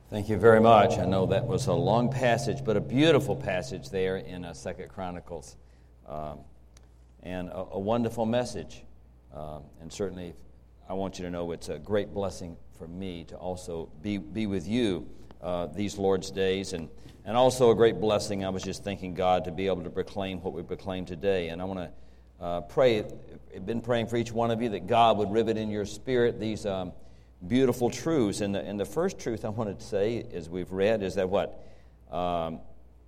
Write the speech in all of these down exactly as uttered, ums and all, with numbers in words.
Thank you very much. I know that was a long passage, but a beautiful passage there in uh, Second Chronicles, um, and a, a wonderful message. Um, and certainly, I want you to know it's a great blessing for me to also be be with you uh, these Lord's days, and and also a great blessing. I was just thanking God to be able to proclaim what we proclaim today, and I want to uh, pray. I've been praying for each one of you that God would rivet in your spirit these. Um, Beautiful truths. And the, and the first truth I wanted to say, as we've read, is that what? Um,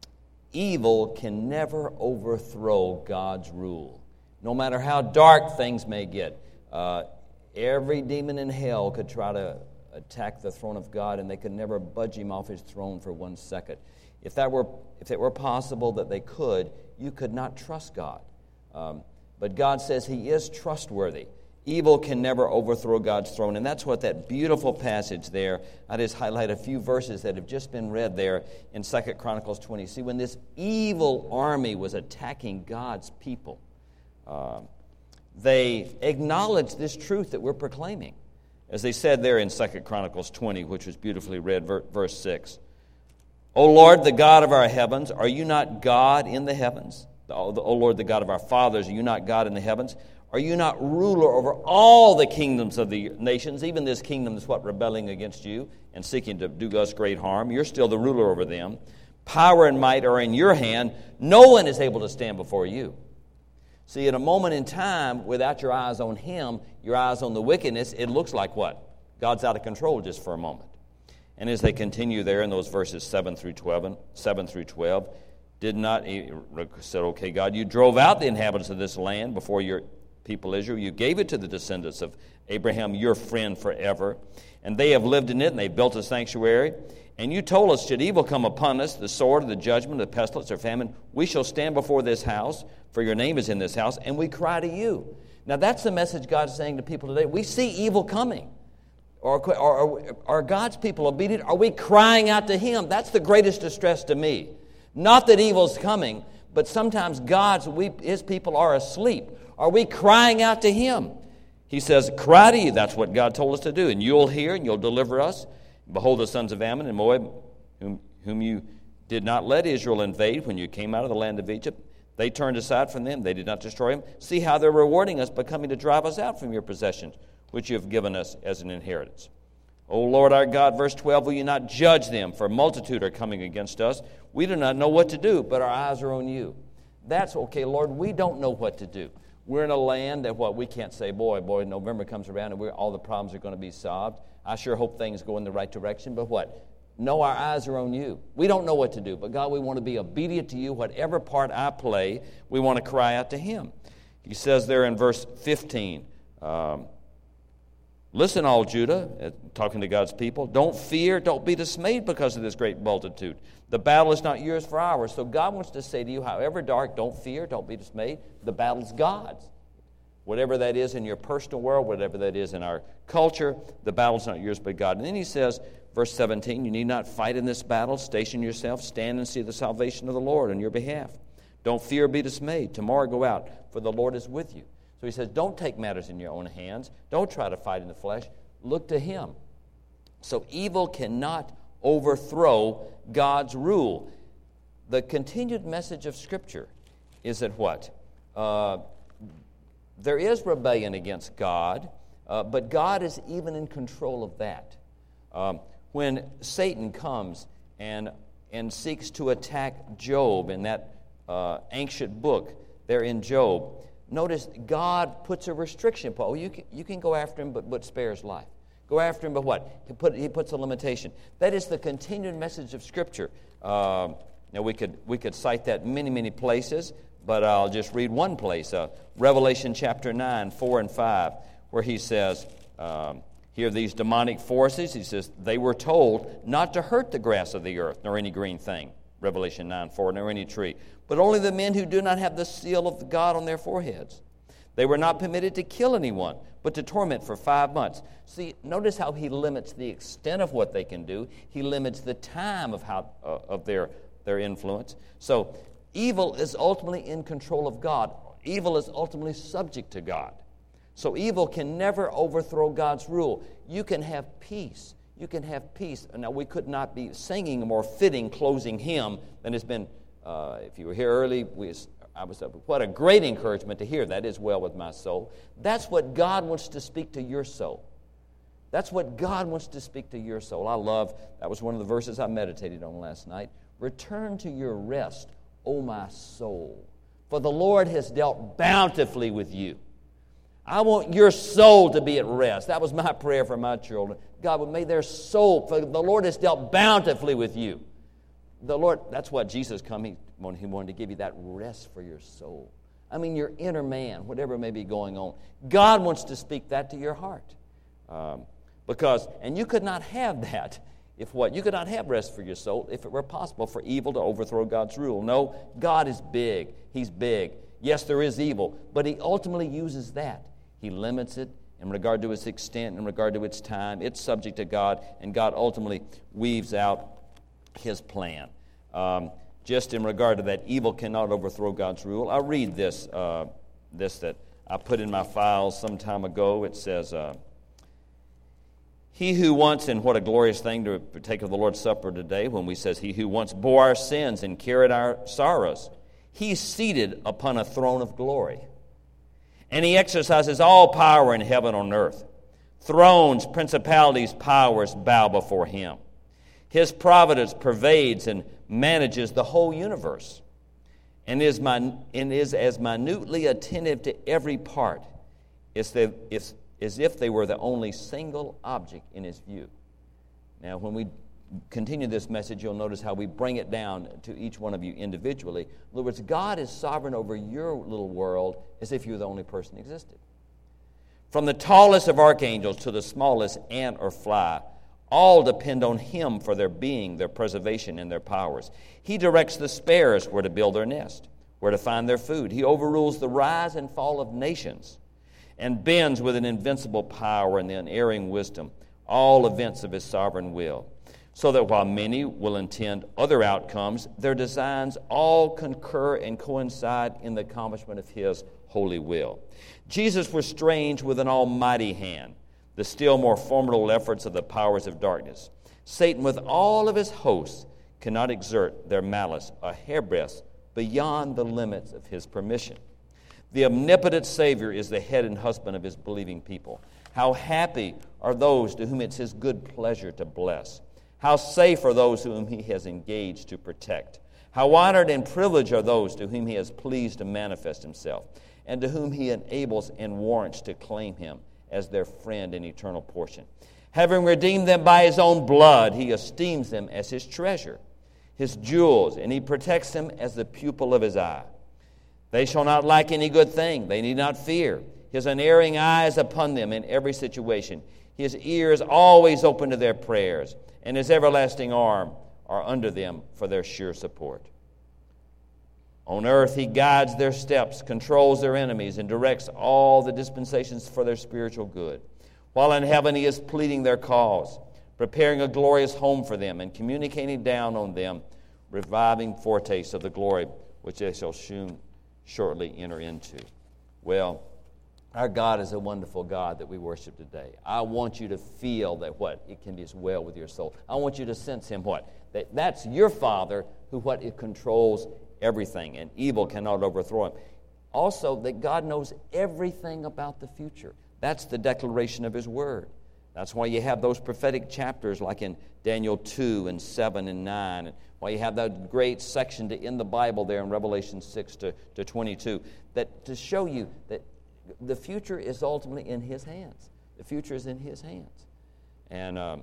evil can never overthrow God's rule. No matter how dark things may get, uh, every demon in hell could try to attack the throne of God, and they could never budge him off his throne for one second. If that were, if it were possible that they could, you could not trust God. Um, but God says He is trustworthy. Evil can never overthrow God's throne. And that's what that beautiful passage there, I just highlight a few verses that have just been read there in Second Chronicles twenty. See, when this evil army was attacking God's people, uh, they acknowledged this truth that we're proclaiming. As they said there in Second Chronicles twenty, which was beautifully read, verse six. O Lord, the God of our heavens, are you not God in the heavens? O Lord, the God of our fathers, are you not God in the heavens? Are you not ruler over all the kingdoms of the nations? Even this kingdom is what? Rebelling against you and seeking to do us great harm. You're still the ruler over them. Power and might are in your hand. No one is able to stand before you. See, at a moment in time, without your eyes on Him, your eyes on the wickedness, it looks like what? God's out of control just for a moment. And as they continue there in those verses seven through twelve, seven through twelve, did not, he said, okay, God, you drove out the inhabitants of this land before your people Israel. You gave it to the descendants of Abraham, your friend forever. And they have lived in it, and they built a sanctuary. And you told us, should evil come upon us, the sword, or the judgment, the pestilence, or famine, we shall stand before this house, for your name is in this house, and we cry to you. Now that's the message God's saying to people today. We see evil coming. Or are, are God's people obedient? Are we crying out to Him? That's the greatest distress to me. Not that evil's coming, but sometimes God's, we, His people are asleep. Are we crying out to Him? He says, cry to you. That's what God told us to do. And you'll hear and you'll deliver us. Behold, the sons of Ammon and Moab, whom, whom you did not let Israel invade when you came out of the land of Egypt, they turned aside from them. They did not destroy them. See how they're rewarding us by coming to drive us out from your possessions, which you have given us as an inheritance. O Lord our God, verse twelve, will you not judge them? For a multitude are coming against us. We do not know what to do, but our eyes are on you. That's okay, Lord. We don't know what to do. We're in a land that, what, we can't say, boy, boy, November comes around and we're, all the problems are going to be solved. I sure hope things go in the right direction, but what? No, our eyes are on you. We don't know what to do, but God, we want to be obedient to you. Whatever part I play, we want to cry out to Him. He says there in verse fifteen, um, listen, all Judah, talking to God's people, don't fear, don't be dismayed because of this great multitude. The battle is not yours for ours. So God wants to say to you, however dark, don't fear, don't be dismayed. The battle's God's. Whatever that is in your personal world, whatever that is in our culture, the battle's not yours but God. And then he says, verse seventeen, you need not fight in this battle. Station yourself, stand and see the salvation of the Lord on your behalf. Don't fear or be dismayed. Tomorrow go out, for the Lord is with you. So he says, don't take matters in your own hands. Don't try to fight in the flesh. Look to Him. So evil cannot overthrow God's rule. The continued message of Scripture is that what? Uh, there is rebellion against God, uh, but God is even in control of that. Um, when Satan comes and, and seeks to attack Job in that uh, ancient book there in Job, notice God puts a restriction. Oh, you can, you can go after him, but, but spare his life. Go after him, but what? He, put, he puts a limitation. That is the continued message of Scripture. Uh, now, we could we could cite that many, many places, but I'll just read one place. Uh, Revelation chapter nine, four and five, where he says, um, here these demonic forces, he says, they were told not to hurt the grass of the earth, nor any green thing. Revelation nine, four, nor any tree, but only the men who do not have the seal of God on their foreheads. They were not permitted to kill anyone, but to torment for five months. See, notice how he limits the extent of what they can do. He limits the time of how uh, of their, their influence. So evil is ultimately in control of God. Evil is ultimately subject to God. So evil can never overthrow God's rule. You can have peace. you can have peace. Now, we could not be singing a more fitting closing hymn than has been, uh, if you were here early, we, I was up. What a great encouragement to hear. That is well with my soul. That's what God wants to speak to your soul. That's what God wants to speak to your soul. I love, that was one of the verses I meditated on last night. Return to your rest, O my soul, for the Lord has dealt bountifully with you. I want your soul to be at rest. That was my prayer for my children. God, may their soul, for the Lord has dealt bountifully with you. The Lord, that's what Jesus come. He, he wanted to give you that rest for your soul. I mean, your inner man, whatever may be going on. God wants to speak that to your heart. Um, because, and you could not have that if what? You could not have rest for your soul if it were possible for evil to overthrow God's rule. No, God is big. He's big. Yes, there is evil, but He ultimately uses that. He limits it in regard to its extent, in regard to its time. It's subject to God, and God ultimately weaves out His plan. Um, just in regard to that, evil cannot overthrow God's rule. I'll read this, uh, this that I put in my files some time ago. It says, uh, He who once, and what a glorious thing to partake of the Lord's Supper today when we says, He who once bore our sins and carried our sorrows, He's seated upon a throne of glory. And He exercises all power in heaven and on earth. Thrones, principalities, powers bow before Him. His providence pervades and manages the whole universe, and is, min- and is as minutely attentive to every part as, they, if, as if they were the only single object in His view. Now, when we continue this message, you'll notice how we bring it down to each one of you individually. In other words, God is sovereign over your little world as if you were the only person that existed. From the tallest of archangels to the smallest ant or fly, all depend on Him for their being, their preservation, and their powers. He directs the sparrows where to build their nest, where to find their food. He overrules the rise and fall of nations and bends with an invincible power and the unerring wisdom all events of His sovereign will, so that while many will intend other outcomes, their designs all concur and coincide in the accomplishment of His holy will. Jesus was strange with an almighty hand, the still more formidable efforts of the powers of darkness. Satan, with all of his hosts, cannot exert their malice a hairbreadth beyond the limits of His permission. The omnipotent Savior is the head and husband of His believing people. How happy are those to whom it's His good pleasure to bless. How safe are those whom He has engaged to protect. How honored and privileged are those to whom He has pleased to manifest Himself, and to whom He enables and warrants to claim Him as their friend and eternal portion. Having redeemed them by His own blood, He esteems them as His treasure, His jewels, and He protects them as the pupil of His eye. They shall not lack any good thing. They need not fear. His unerring eye is upon them in every situation. His ears always open to their prayers, and His everlasting arm are under them for their sure support. On earth He guides their steps, controls their enemies, and directs all the dispensations for their spiritual good. While in heaven He is pleading their cause, preparing a glorious home for them, and communicating down on them reviving foretastes of the glory which they shall soon, shortly enter into. Well, our God is a wonderful God that we worship today. I want you to feel that what? It can be as well with your soul. I want you to sense Him what? That that's your Father who what? It controls everything, and evil cannot overthrow Him. Also, that God knows everything about the future. That's the declaration of His Word. That's why you have those prophetic chapters like in Daniel two and seven and nine, and why you have that great section to end the Bible there in Revelation six to, to twenty-two, that to show you that the future is ultimately in His hands. The future is in His hands. And um,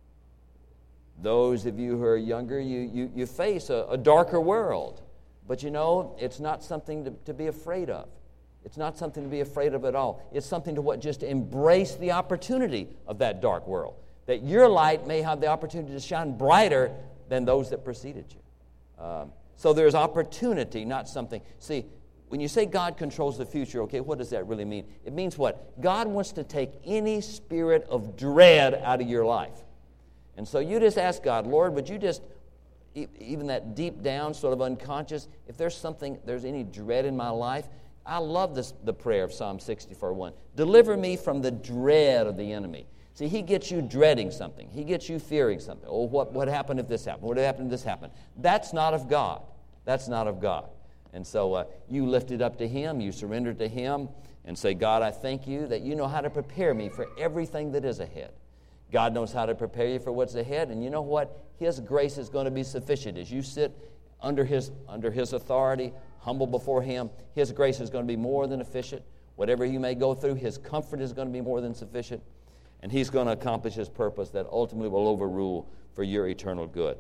those of you who are younger, you, you, you face a, a darker world. But you know, it's not something to, to be afraid of. It's not something to be afraid of at all. It's something to what? Just embrace the opportunity of that dark world. That your light may have the opportunity to shine brighter than those that preceded you. Um, so there's opportunity, not something. See, when you say God controls the future, okay, what does that really mean? It means what? God wants to take any spirit of dread out of your life. And so you just ask God, Lord, would you just, even that deep down sort of unconscious, if there's something, there's any dread in my life, I love this, the prayer of Psalm sixty-four one. Deliver me from the dread of the enemy. See, he gets you dreading something. He gets you fearing something. Oh, what, what happened if this happened? What happened if this happened? That's not of God. That's not of God. And so uh, you lift it up to him, you surrender to him, and say, God, I thank you that you know how to prepare me for everything that is ahead. God knows how to prepare you for what's ahead, and you know what? His grace is going to be sufficient. As you sit under his, under his authority, humble before him, his grace is going to be more than efficient. Whatever you may go through, his comfort is going to be more than sufficient, and he's going to accomplish his purpose that ultimately will overrule for your eternal good.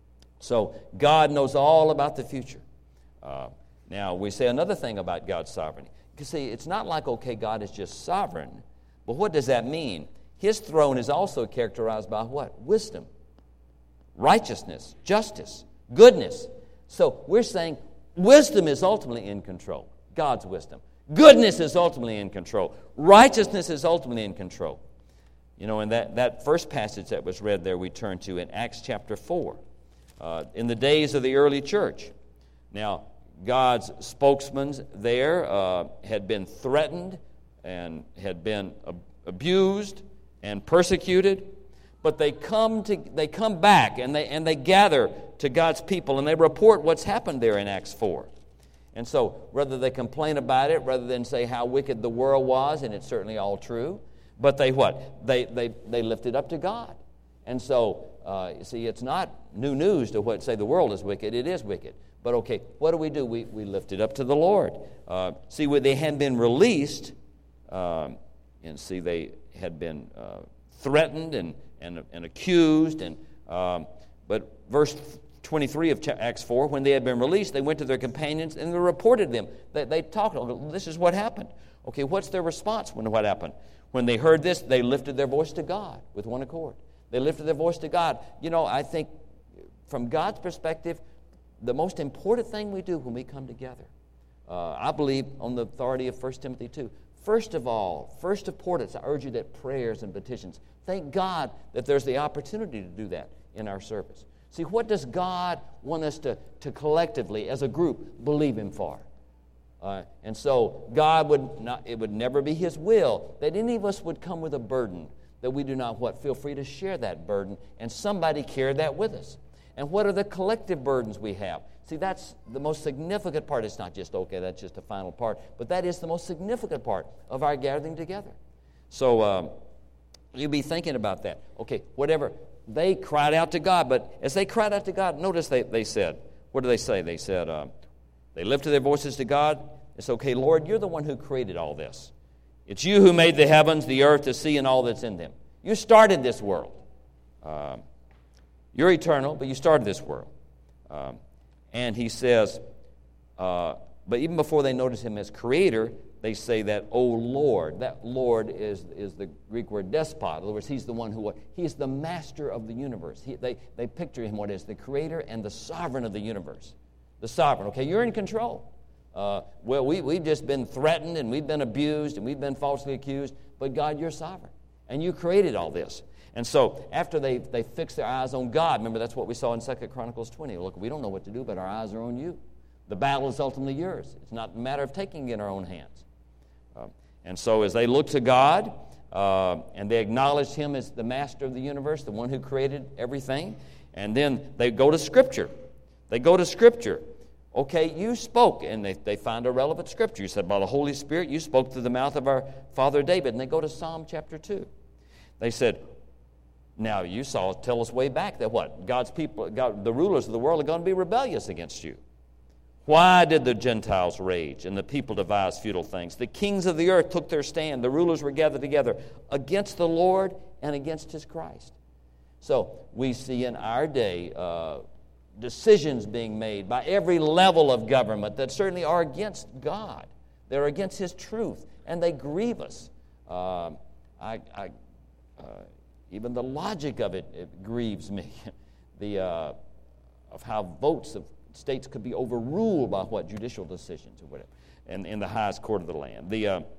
So God knows all about the future. Uh, now, we say another thing about God's sovereignty. You see, it's not like, okay, God is just sovereign, but what does that mean? His throne is also characterized by what? Wisdom, righteousness, justice, goodness. So we're saying wisdom is ultimately in control, God's wisdom. Goodness is ultimately in control. Righteousness is ultimately in control. You know, in that, that first passage that was read there, we turn to in Acts chapter four. Uh, in the days of the early church. Now, God's spokesmen there uh, had been threatened and had been ab- abused and persecuted, but they come to they come back and they and they gather to God's people and they report what's happened there in Acts four. And so, rather they complain about it, rather than say how wicked the world was, and it's certainly all true, but they what? They they they lift it up to God. And so, uh, you see, it's not new news to what say the world is wicked. It is wicked. But okay, what do we do? We we lift it up to the Lord. Uh, see, when they had been released, um, and see, they had been uh, threatened and, and and accused, and um, but verse twenty-three of Acts four, when they had been released, they went to their companions and they reported them. They, they talked, oh, this is what happened. Okay, what's their response when what happened? When they heard this, they lifted their voice to God with one accord. They lifted their voice to God. You know, I think from God's perspective, the most important thing we do when we come together, uh, I believe on the authority of First Timothy two, first of all, first importance, I urge you that prayers and petitions, thank God that there's the opportunity to do that in our service. See, what does God want us to, to collectively, as a group, believe Him for? Uh, and so God would not, it would never be His will that any of us would come with a burden that we do not what? Feel free to share that burden and somebody carry that with us. And what are the collective burdens we have? See, that's the most significant part. It's not just, okay, that's just a final part, but that is the most significant part of our gathering together. So um, you'll be thinking about that. Okay, whatever. They cried out to God, but as they cried out to God, notice they, they said, what do they say? They said, uh, they lifted their voices to God. It's okay, Lord, you're the one who created all this. It's you who made the heavens, the earth, the sea, and all that's in them. You started this world. Um, you're eternal, but you started this world. Um, and he says, uh, but even before they notice him as creator, they say that, oh Lord. That Lord is, is the Greek word despot. In other words, he's the one who, he's the master of the universe. He, they, they picture him what is the creator and the sovereign of the universe. The sovereign. Okay, you're in control. Uh, well, we, we've just been threatened and we've been abused and we've been falsely accused, but God, you're sovereign. And you created all this. And so after they, they fix their eyes on God, remember that's what we saw in Second Chronicles twenty. Look, we don't know what to do, but our eyes are on you. The battle is ultimately yours. It's not a matter of taking it in our own hands. Uh, and so as they looked to God uh, and they acknowledged him as the master of the universe, the one who created everything, and then they go to Scripture. They go to Scripture. Okay, you spoke, and they, they find a relevant Scripture. You said, by the Holy Spirit, you spoke through the mouth of our father David. And they go to Psalm chapter two. They said, now you saw, tell us way back that what? God's people, God, the rulers of the world are going to be rebellious against you. Why did the Gentiles rage and the people devise futile things? The kings of the earth took their stand. The rulers were gathered together against the Lord and against his Christ. So we see in our day uh, decisions being made by every level of government that certainly are against God. They're against his truth, and they grieve us. Uh, I, I, uh, even the logic of it, it grieves me. the uh, of how votes of states could be overruled by what judicial decisions or whatever, and in the highest court of the land. The uh,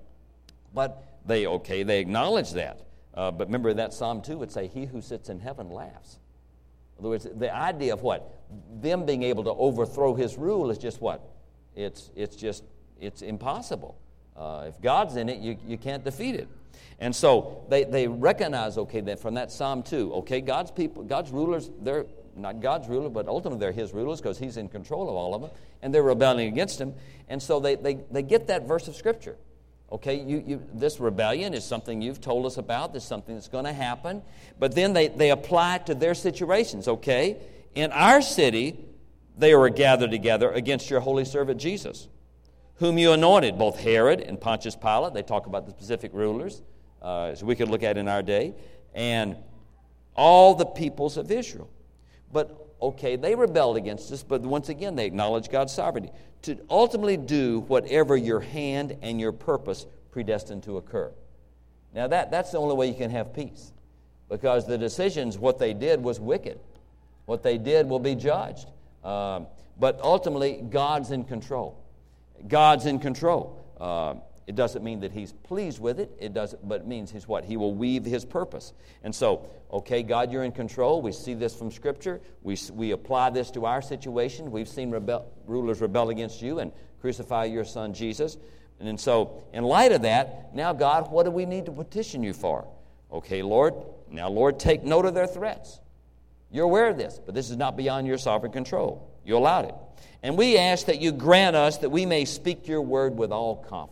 but they okay, they acknowledge that. Uh, but remember that Psalm two would say, "He who sits in heaven laughs." In other words, the idea of what? Them being able to overthrow his rule is just what? It's it's just, it's impossible. Uh, if God's in it, you, you can't defeat it. And so they, they recognize, okay, that from that Psalm two, okay, God's people, God's rulers, they're not God's ruler, but ultimately they're His rulers because He's in control of all of them, and they're rebelling against Him. And so they, they, they get that verse of Scripture. Okay, you, you, this rebellion is something you've told us about. This is something that's going to happen. But then they, they apply it to their situations. Okay, in our city, they were gathered together against your holy servant Jesus, whom you anointed, both Herod and Pontius Pilate. They talk about the specific rulers, uh, as we could look at in our day, and all the peoples of Israel. But, okay, they rebelled against us, but once again, they acknowledge God's sovereignty to ultimately do whatever your hand and your purpose predestined to occur. Now, that, that's the only way you can have peace, because the decisions, what they did was wicked. What they did will be judged. Um, but ultimately, God's in control. God's in control. Uh, it doesn't mean that He's pleased with it. It doesn't, but it means He's what? He will weave His purpose. And so, okay, God, you're in control. We see this from Scripture. We we apply this to our situation. We've seen rebel, rulers rebel against you and crucify your Son Jesus. And, and so, in light of that, now, God, what do we need to petition you for? Okay, Lord, now, Lord, take note of their threats. You're aware of this, but this is not beyond your sovereign control. You allowed it. And we ask that you grant us that we may speak your word with all confidence.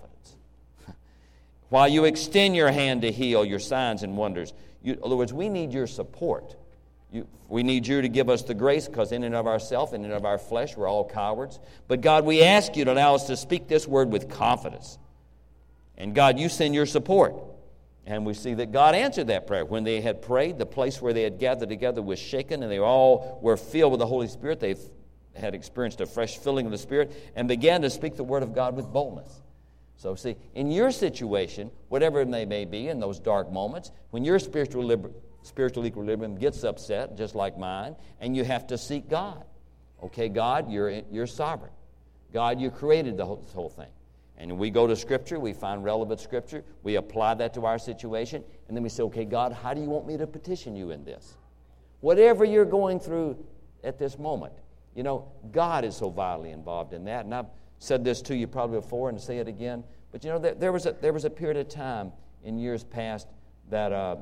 While you extend your hand to heal, your signs and wonders. You, in other words, we need your support. You, we need you to give us the grace, because in and of ourselves, in and of our flesh, we're all cowards. But God, we ask you to allow us to speak this word with confidence. And God, you send your support. And we see that God answered that prayer. When they had prayed, the place where they had gathered together was shaken, and they all were filled with the Holy Spirit. They had experienced a fresh filling of the Spirit and began to speak the word of God with boldness. So see, in your situation, whatever it may, may be, in those dark moments, when your spiritual, liber- spiritual equilibrium gets upset, just like mine, and you have to seek God. Okay, God, you're, you're sovereign. God, you created the whole, this whole thing. And we go to Scripture, we find relevant Scripture, we apply that to our situation, and then we say, okay, God, how do you want me to petition you in this? Whatever you're going through at this moment, you know, God is so vitally involved in that. And I've said this to you probably before and say it again, but you know, there, there, was, a, there was a period of time in years past that uh,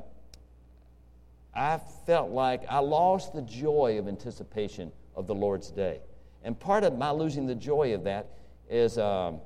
I felt like I lost the joy of anticipation of the Lord's Day. And part of my losing the joy of that is... Um,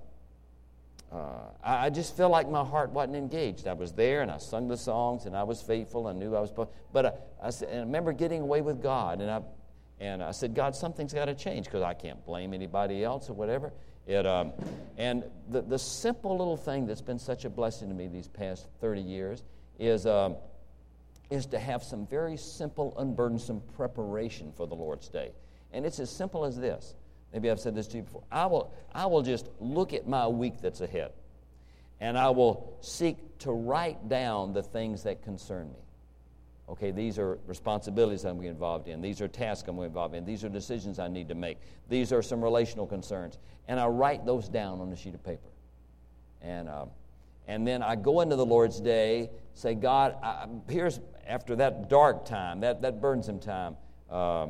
Uh, I, I just felt like my heart wasn't engaged. I was there, and I sung the songs, and I was faithful. I knew I was supposed. But I, I, and I remember getting away with God, and I, and I said, God, something's got to change, because I can't blame anybody else or whatever. It, um, and the the simple little thing that's been such a blessing to me these past thirty years is um, is to have some very simple, unburdensome preparation for the Lord's Day, and it's as simple as this. Maybe I've said this to you before. I will, I will just look at my week that's ahead, and I will seek to write down the things that concern me. Okay, these are responsibilities I'm involved in. These are tasks I'm involved in. These are decisions I need to make. These are some relational concerns. And I write those down on a sheet of paper. And um, and then I go into the Lord's Day, say, God, I, here's, after that dark time, that, that burdensome time, uh,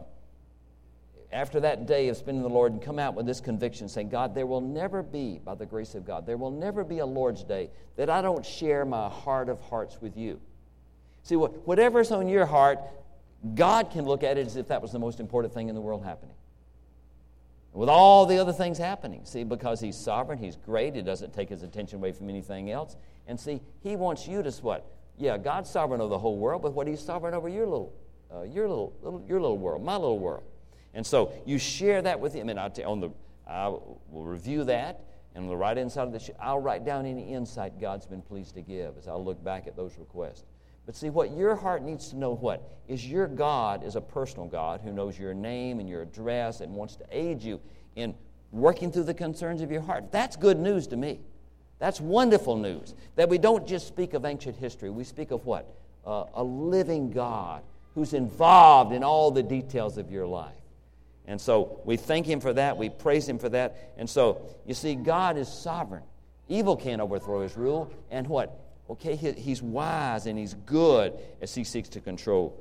after that day of spending the Lord, and come out with this conviction, saying, God, there will never be, by the grace of God, there will never be a Lord's Day that I don't share my heart of hearts with you. See, whatever's on your heart, God can look at it as if that was the most important thing in the world happening. With all the other things happening, see, because He's sovereign, He's great, He doesn't take His attention away from anything else. And see, He wants you to what? Yeah, God's sovereign over the whole world, but what He's sovereign over your little, uh, your little, little, your little world, my little world. And so you share that with Him, and I'll tell, on the, I will review that, and on the right inside of the, I'll write down any insight God's been pleased to give as I look back at those requests. But see, what your heart needs to know what is your God is a personal God who knows your name and your address and wants to aid you in working through the concerns of your heart. That's good news to me. That's wonderful news. That we don't just speak of ancient history. We speak of what? Uh, a living God who's involved in all the details of your life. And so we thank Him for that. We praise Him for that. And so, you see, God is sovereign. Evil can't overthrow His rule. And what? Okay, he, He's wise and He's good as He seeks to control.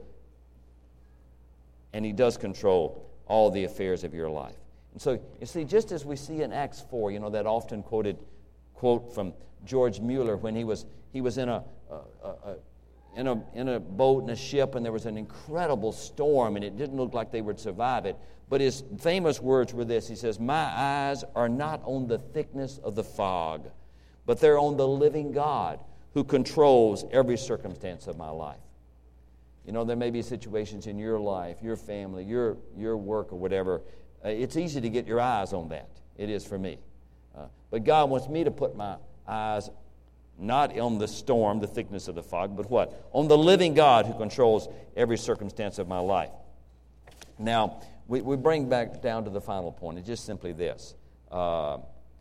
And He does control all the affairs of your life. And so, you see, just as we see in Acts four, you know, that often quoted quote from George Mueller when he was he was in a, a, a, a in a in a boat in a ship, and there was an incredible storm, and it didn't look like they would survive it. But his famous words were this. He says, "My eyes are not on the thickness of the fog, but they're on the living God who controls every circumstance of my life." You know, there may be situations in your life, your family, your your work or whatever. Uh, it's easy to get your eyes on that. It is for me. Uh, but God wants me to put my eyes not on the storm, the thickness of the fog, but what? On the living God who controls every circumstance of my life. Now, we, we bring back down to the final point. It's just simply this. Uh,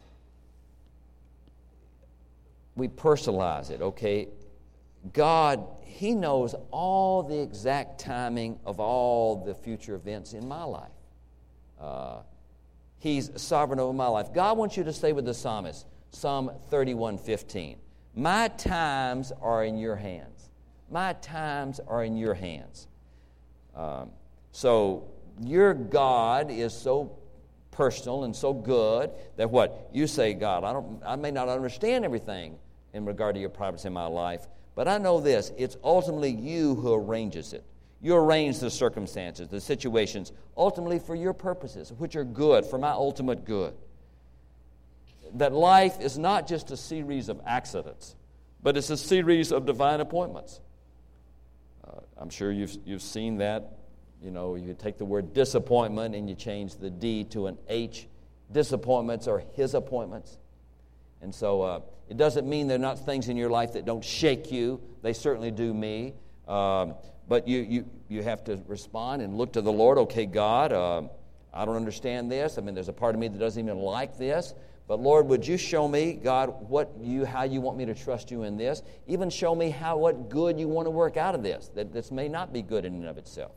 we personalize it, okay? God, He knows all the exact timing of all the future events in my life. Uh, he's sovereign over my life. God wants you to say with the psalmist, Psalm thirty-one fifteen, "My times are in your hands. My times are in your hands." Um, so your God is so personal and so good that what? You say, God, I don't. I may not understand everything in regard to your providence in my life, but I know this, it's ultimately you who arranges it. You arrange the circumstances, the situations, ultimately for your purposes, which are good, for my ultimate good. That life is not just a series of accidents, but it's a series of divine appointments. Uh, I'm sure you've you've seen that. You know, you take the word disappointment and you change the D to an H. Disappointments are His appointments. And so uh, it doesn't mean there are not things in your life that don't shake you. They certainly do me. Um, but you, you, you have to respond and look to the Lord. Okay, God, uh, I don't understand this. I mean, there's a part of me that doesn't even like this. But Lord, would you show me, God, what you, how you want me to trust you in this? Even show me how what good you want to work out of this. That this may not be good in and of itself.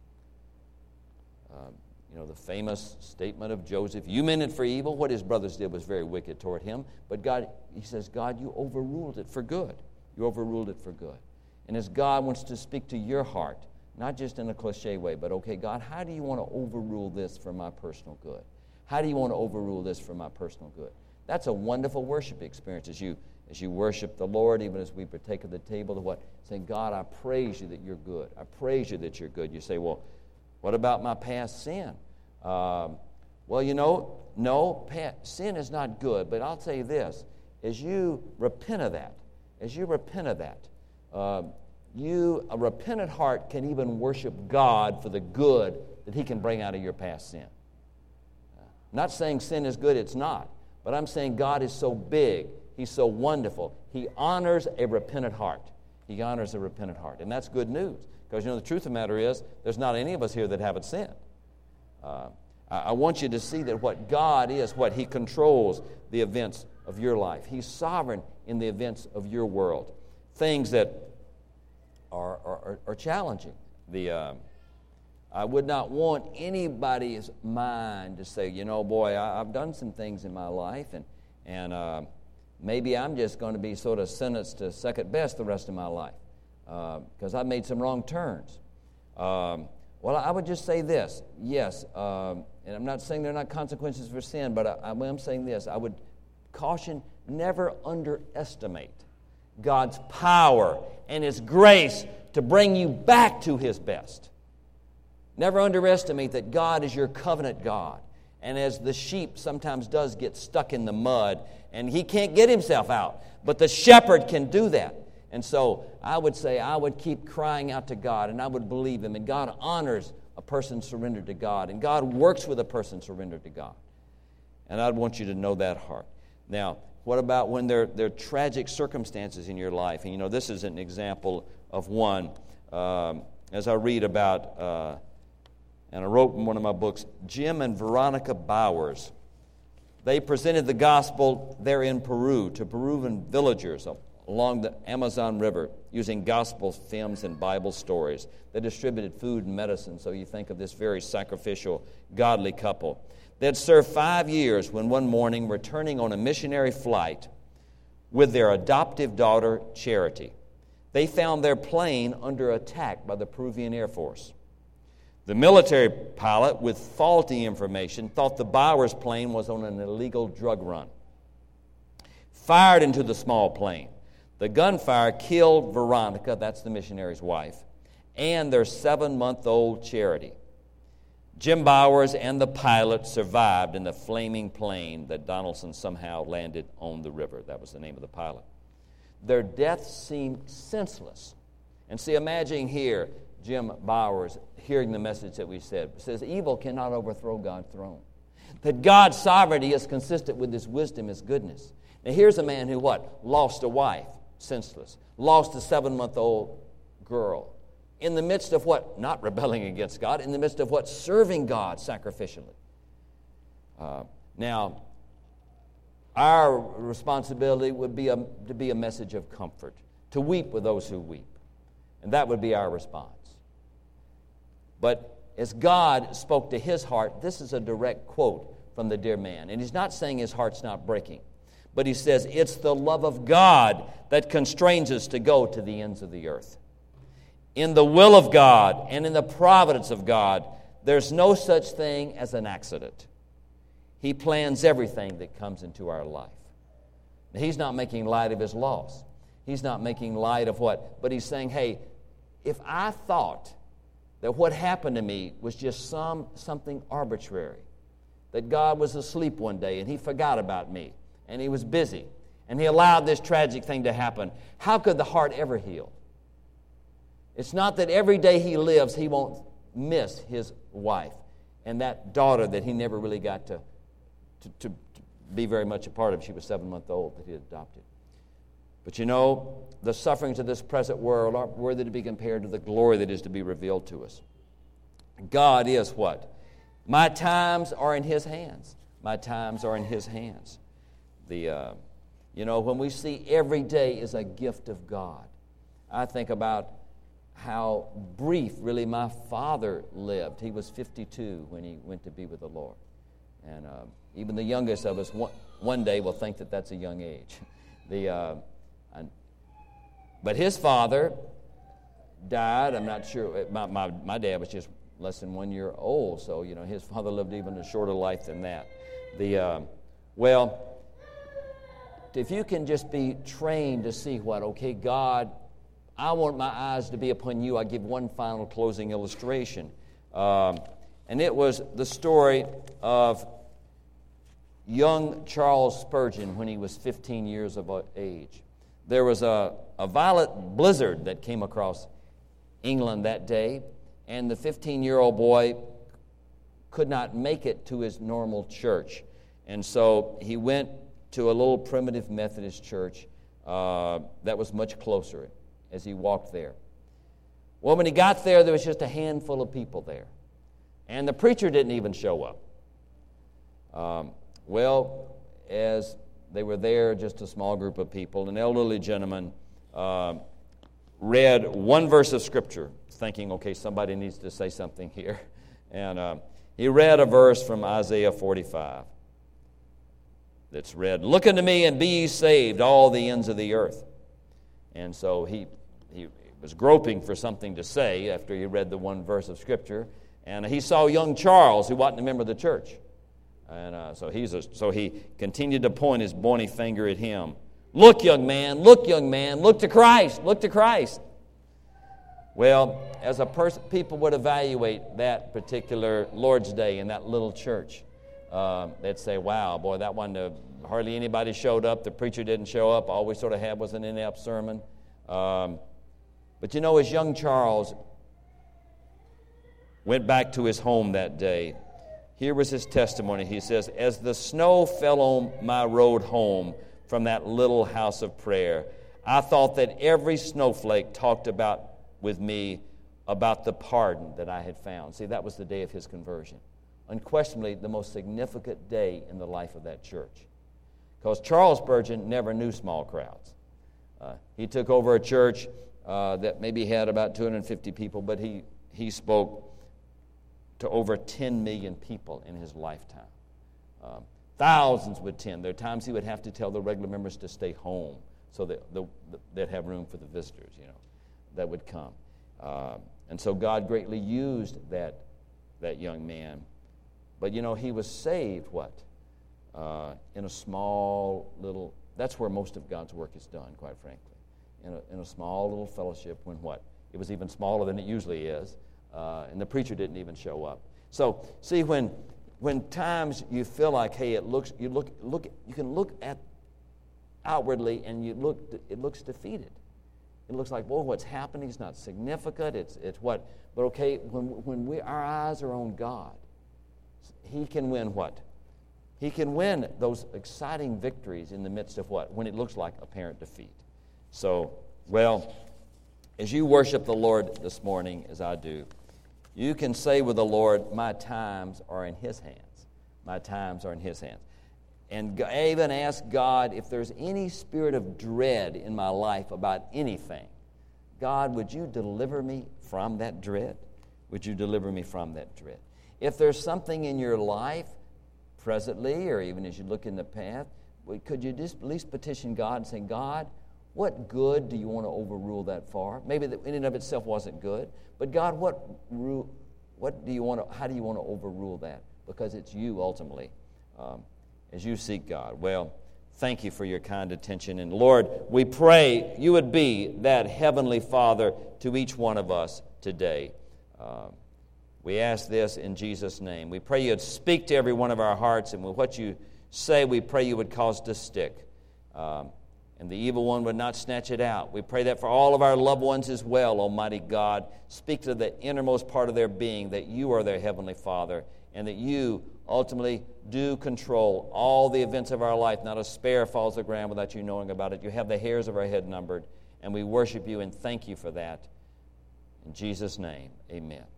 Um, You know, the famous statement of Joseph, you meant it for evil. What his brothers did was very wicked toward him. But God, he says, God, you overruled it for good. You overruled it for good. And as God wants to speak to your heart, not just in a cliche way, but, okay, God, how do you want to overrule this for my personal good? How do you want to overrule this for my personal good? That's a wonderful worship experience as you as you worship the Lord, even as we partake of the table, to what? Saying, God, I praise you that you're good. I praise you that you're good. You say, well, what about my past sin? Um, well, you know, no, past, sin is not good. But I'll tell you this, as you repent of that, as you repent of that, uh, you, a repentant heart can even worship God for the good that He can bring out of your past sin. I'm not saying sin is good, it's not. But I'm saying God is so big, He's so wonderful. He honors a repentant heart. He honors a repentant heart. And that's good news. Because, you know, the truth of the matter is, there's not any of us here that haven't sinned. Uh, I, I want you to see that what God is, what He controls the events of your life. He's sovereign in the events of your world. Things that are, are, are challenging. The... Uh, I would not want anybody's mind to say, you know, boy, I, I've done some things in my life, and and uh, maybe I'm just going to be sort of sentenced to second best the rest of my life because uh, I've made some wrong turns. Um, well, I would just say this, yes, um, and I'm not saying there are not consequences for sin, but I, I am saying this. I would caution, never underestimate God's power and His grace to bring you back to His best. Never underestimate that God is your covenant God. And as the sheep sometimes does get stuck in the mud, and he can't get himself out, but the shepherd can do that. And so I would say I would keep crying out to God, and I would believe Him. And God honors a person surrendered to God, and God works with a person surrendered to God. And I'd want you to know that heart. Now, what about when there, there are tragic circumstances in your life? And, you know, this is an example of one. Um, as I read about... Uh, And I wrote in one of my books, Jim and Veronica Bowers. They presented the gospel there in Peru to Peruvian villagers along the Amazon River using gospel hymns and Bible stories. They distributed food and medicine, so you think of this very sacrificial, godly couple. They had served five years when one morning, returning on a missionary flight with their adoptive daughter, Charity, they found their plane under attack by the Peruvian Air Force. The military pilot, with faulty information, thought the Bowers plane was on an illegal drug run. fired into the small plane. The gunfire killed Veronica, that's the missionary's wife, and their seven-month-old Charity. Jim Bowers and the pilot survived in the flaming plane that Donaldson somehow landed on the river. That was the name of the pilot. Their deaths seemed senseless. And see, imagine here, Jim Bowers hearing the message that we said. It says, evil cannot overthrow God's throne. That God's sovereignty is consistent with His wisdom, His goodness. Now here's a man who what? Lost a wife, senseless. Lost a seven-month-old girl. In the midst of what? Not rebelling against God. In the midst of what? Serving God sacrificially. Uh, now, our responsibility would be a, to be a message of comfort. To weep with those who weep. And that would be our response. But as God spoke to his heart, this is a direct quote from the dear man. And he's not saying his heart's not breaking. But he says, it's the love of God that constrains us to go to the ends of the earth. In the will of God and in the providence of God, there's no such thing as an accident. He plans everything that comes into our life. Now, he's not making light of his loss. He's not making light of what? But he's saying, hey, if I thought that what happened to me was just some something arbitrary, that God was asleep one day and He forgot about me and He was busy and He allowed this tragic thing to happen, how could the heart ever heal? It's not that every day he lives he won't miss his wife and that daughter that he never really got to, to, to, to be very much a part of. She was seven months old that he had adopted. But you know, the sufferings of this present world aren't worthy to be compared to the glory that is to be revealed to us. God is what? My times are in His hands. My times are in His hands. The, uh, you know, when we see every day is a gift of God, I think about how brief really my father lived. He was fifty-two when he went to be with the Lord. And uh, even the youngest of us one, one day will think that that's a young age. The... Uh, But his father died. I'm not sure. My, my, my dad was just less than one year old, so you know his father lived even a shorter life than that. The uh, well, if you can just be trained to see what, okay, God, I want my eyes to be upon you. I give one final closing illustration, um, and it was the story of young Charles Spurgeon when he was fifteen years of age. There was a, a violent blizzard that came across England that day, and the fifteen-year-old boy could not make it to his normal church. And so he went to a little primitive Methodist church uh, that was much closer as he walked there. Well, when he got there, there was just a handful of people there. And the preacher didn't even show up. Um, well, as they were there, just a small group of people. An elderly gentleman uh, read one verse of Scripture, thinking, okay, somebody needs to say something here. And uh, he read a verse from Isaiah forty-five that's read, "Look unto me and be ye saved, all the ends of the earth." And so he, he was groping for something to say after he read the one verse of Scripture. And he saw young Charles, who wasn't a member of the church. And uh, so he's a, so he continued to point his bony finger at him. "Look, young man, look, young man, look to Christ, look to Christ." Well, as a person, people would evaluate that particular Lord's Day in that little church. Uh, they'd say, "Wow, boy, that one, uh, hardly anybody showed up. The preacher didn't show up. All we sort of had was an inept sermon." Um, but you know, as young Charles went back to his home that day, here was his testimony. He says, "As the snow fell on my road home from that little house of prayer, I thought that every snowflake talked about with me about the pardon that I had found." See, that was the day of his conversion. Unquestionably, the most significant day in the life of that church. Because Charles Spurgeon never knew small crowds. Uh, he took over a church uh, that maybe had about two hundred fifty people, but he, he spoke to over ten million people in his lifetime. Um, thousands would attend. There are times he would have to tell the regular members to stay home so that the, the, they'd have room for the visitors, you know, that would come. Uh, and so God greatly used that, that young man. But, you know, he was saved, what? Uh, in a small little that's where most of God's work is done, quite frankly, in a, in a small little fellowship when what? It was even smaller than it usually is, uh, and the preacher didn't even show up. So, see, when when times you feel like, hey, it looks, you look, look, you can look at outwardly, and you look, it looks defeated. It looks like, well, what's happening is not significant. It's it's what, but okay, when when we our eyes are on God, He can win what? He can win those exciting victories in the midst of what? When it looks like apparent defeat. So, well, as you worship the Lord this morning, as I do, you can say with the Lord, my times are in His hands. My times are in His hands. And even ask God if there's any spirit of dread in my life about anything. God, would you deliver me from that dread? Would you deliver me from that dread? If there's something in your life, presently, or even as you look in the path, could you just at least petition God and say, God, what good do you want to overrule that for? Maybe that in and of itself wasn't good, but God, what ru- what do you want to, how do you want to overrule that? Because it's you ultimately, um, as you seek God. Well, thank you for your kind attention. And Lord, we pray you would be that heavenly Father to each one of us today. Uh, we ask this in Jesus' name. We pray you'd speak to every one of our hearts, and with what you say, we pray you would cause to stick. Um, and the evil one would not snatch it out. We pray that for all of our loved ones as well, Almighty God. Speak to the innermost part of their being that you are their heavenly Father, and that you ultimately do control all the events of our life. Not a sparrow falls to the ground without you knowing about it. You have the hairs of our head numbered, and we worship you and thank you for that. In Jesus' name, amen.